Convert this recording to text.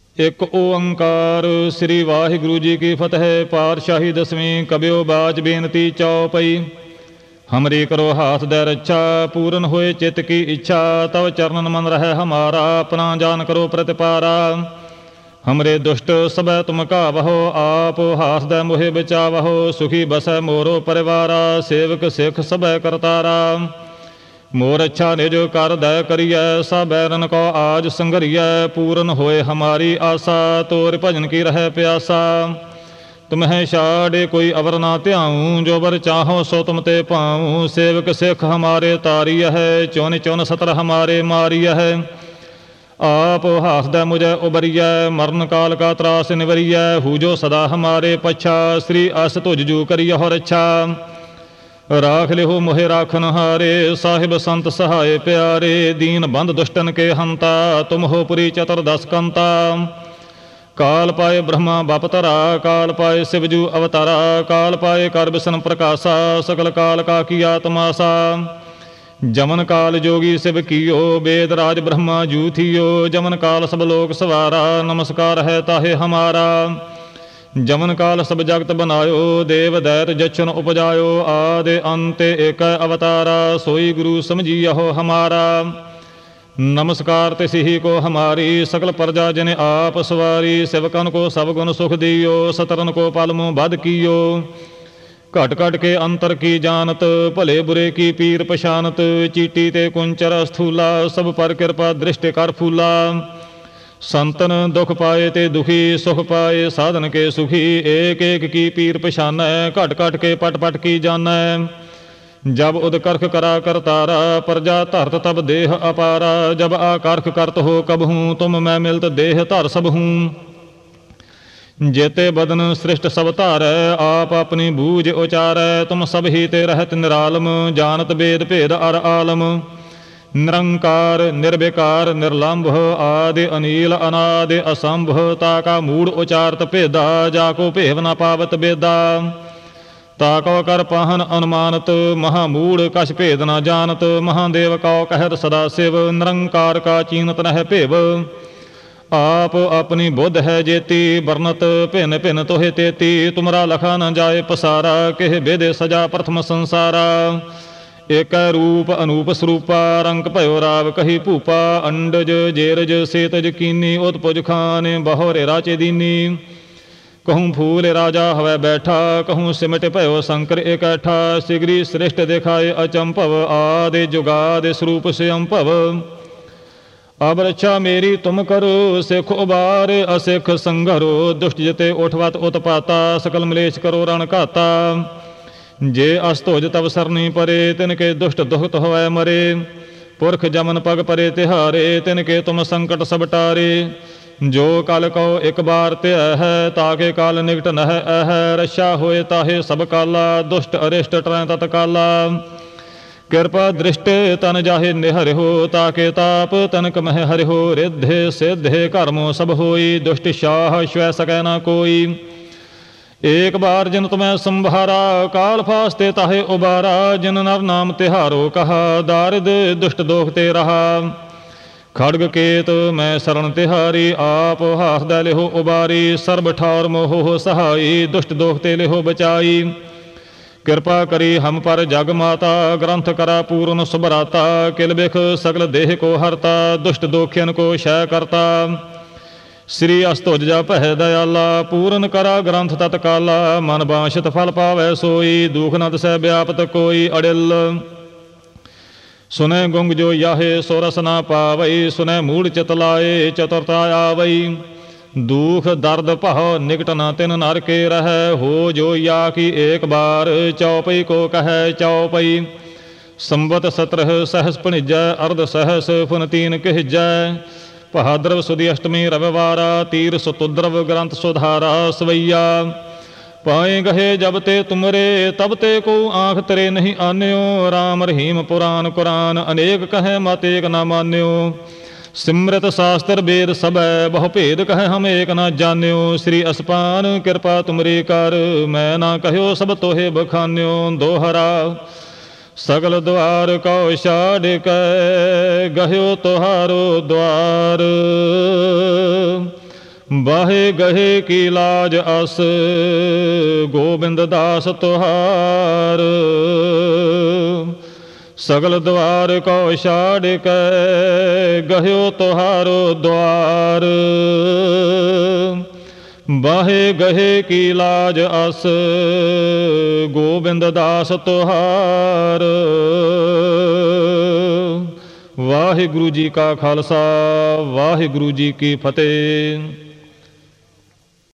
ਇੱਕ ਓੰਕਾਰ। ਸ੍ਰੀ ਵਾਹਿਗੁਰੂ ਜੀ ਕੀ ਫਤਿਹ। ਪਾਤਸ਼ਾਹੀ ਦਸਵੀਂ। ਕਬਿਓ ਬਾਚ ਬੇਨਤੀ ਚਉਪਈ। हमरी करो हाथ दे रक्षा, पूरन होए चित्त की इच्छा। तव चरणन मन रहे हमारा, अपना जान करो प्रतिपारा। हमरे दुष्ट सबै तुम कावहो, आप हाथ दे मोहे बचावहो। सुखी बसै मोरो परिवारा, सेवक सिख सबै करतारा। मोर अच्छा निज कर दय करिय, सब बैरन को आज संघरिय। पूरन होए हमारी आशा, तोर भजन की रहे प्यासा। तुम्हें छाड़े कोई अवर ना ध्याऊँ, जो बर चाहो सो तुम ते पाऊँ। सेवक सिख हमारे तारिय है, चौन चौन सतर हमारे मारिय है। आप हाथ दे मुझे उबरिय, मरण काल का त्रास निवरिय। हु जो सदा हमारे पच्छा, श्री अस तुझ जू करिय हो रक्षा। राख लिहो मोहे राखन हारे, साहिब संत सहाय प्यारे। दीन बंद दुष्टन के हंता, तुम हो पुरी चतुर्दश कंता। काल पाए ब्रह्मा बपतरा, काल पाए शिवजू अवतारा। काल पाए कर बिसन प्रकाशा, सकल काल का किया तमाशा। जमन काल जोगी शिव कियो, वेद राज ब्रह्मा जू थियो। जमन काल सब लोक सवारा, नमस्कार है ताहे हमारा। जमन काल सब जगत बनायो, देव दैत जच्छन उपजायो। आदि अंत एक अवतारा, सोई गुरु समझियो हमारा। नमस्कार तिसि को हमारी, सकल प्रजा जिन आप सवारी। सेवकन को सब गुण सुख दियो, सतरन को पालमु बद कियो। घट घट के अंतर की जानत, भले बुरे की पीर पछानत। चीटी ते कुंचर स्थूला, सब पर कृपा दृष्टि कर फूला। संतन दुख पाए ते दुखी, सुख पाए साधन के सुखी। एक एक की पीर पछानै, घट घट के पट पट की जानै। जब उदकर्ख करा करतारा, प्रजा धरत तब देह अपारा। जब आकर्ख करत हो कब हूँ, तुम मैं मिलत देह धर सब हूँ। जेते बदन सृष्ट सब धारै, आप अपनी बूझ उचारै। तुम सब ही ते रहत निरालम, जानत वेद भेद अर आलम। निरंकार निर्विकार निर्लंभ, आदि अनील अनादि असंभ। ताका मूढ़ उचारत भेदा, जाको भेव न पावत बेदा। ताको कर पाहन अनुमानत, महामूढ़ कछ भेद न जानत। महादेव कौ कहत सदा शिव, निरंकार का चीनत नह भेव। आप अपनी बुद्ध है जेती, बरनत भिन्न भिन्न तोहे तेती। तुमरा लखा न जाए पसारा, केह बेदे सजा प्रथम संसारा। एक रूप अनूप स्वरूपा, रंग भयो राव कही भूपा। अंडज जेरज सेतज कीनी, उत्पुज खान बहोरे राचे दीनी। कहूँ फूल राजा हवै बैठा, कहूँ सिमट भयो शंकर इकट्ठा। सिगरी श्रेष्ठ दिखाए अचंभव, आदि जुगादि स्वरूप स्वयंभव। अब रक्षा मेरी तुम करो, सिख उबार असिख संघरो। दुष्ट जिते उठवत उत्पाता, सकल मलेश करो रण घाता। जे अस्तोज तब सरनी परे, तिनके दुष्ट दुखत होवै मरे। पुरख जमन पग परे तिहारे, तिनके तुम संकट सब टारे। जो कल को एक बार त्य है, ताके काल निकट नह है। रक्षा होए ताहे सब काला, दुष्ट अरिष्ट टरै तत्काला। कृपा दृष्टि तन जाहे निहर हो, ताके ताप तनक मह हरि हो। रिद्धे सिद्धे कर्मो सब होई, दुष्ट शाह श्वै सकै न कोई। एक बार जिन तुम्हें संभारा, काल फास्ते ताहे उबारा। जिन नर नाम तिहारो कहा, दारिद दुष्ट दोख ते रहा। खड़ग केत मैं शरण तिहारी, आप हाथ दे लिहो उबारी। सर्ब ठौर मोहो सहाई, दुष्ट दोख ते लिहो बचाई। कृपा करी हम पर जग माता, ग्रंथ करा पूर्ण सुभराता। किल बिख सकल देह को हरता, दुष्ट दोखियन को क्षय करता। श्री अस्तुज जप है दयाला, पूर्ण करा ग्रंथ तत्काला। मन बांछित फल पावै सोई, दुख न दसै व्यापत कोई अड़िल। सुनै गुंग जो याहे सो रस ना पावई, सुनै मूढ़ चित लाए चतुरता आवई। दुख दर्द पहो निकट न तिन नर के रह, हो जो या की एक बार। चौपई को कह चौपई, संवत सत्रह सहस पणिजै। अर्ध सहस फुन तीन कहजै। भाद्रव सुदी अष्टमी रविवारा, तीर सुतुद्रव ग्रंथ सुधारा सवैया। पाए गहे जब ते तुमरे, तब ते को आँख तेरे नहीं आन्यो। राम रहीम पुराण कुरान, अनेक कहे मत एक न मान्यो। सिमृत शास्त्र वेद सब बहु भेद कहे, हम एक न जान्यो। श्री असपान कृपा तुमरी कर, मैं ना कहो सब तोहे बखान्यो। दोहरा सगल द्वार को छाड़ के, गह्यो तोहारो द्वार। ਬਾਹੇ ਗਹੇ ਕੀ ਲਾਜ ਅਸ, ਗੋਬਿੰਦ ਦਾਸ ਤੁਹਾਰ। ਸਗਲ ਦਵਾਰ ਕੋ ਛਾੜ ਕੇ, ਗਹਿਓ ਤੁਹਾਰੋ ਦੁਆਰ। ਬਾਹੇ ਗਹੇ ਕੀ ਲਾਜ ਅਸ, ਗੋਬਿੰਦ ਦਾਸ ਤੁਹਾਰ। ਵਾਹਿਗੁਰੂ ਜੀ ਕਾ ਖਾਲਸਾ, ਵਾਹਿਗੁਰੂ ਜੀ ਕੀ ਫਤਿਹ।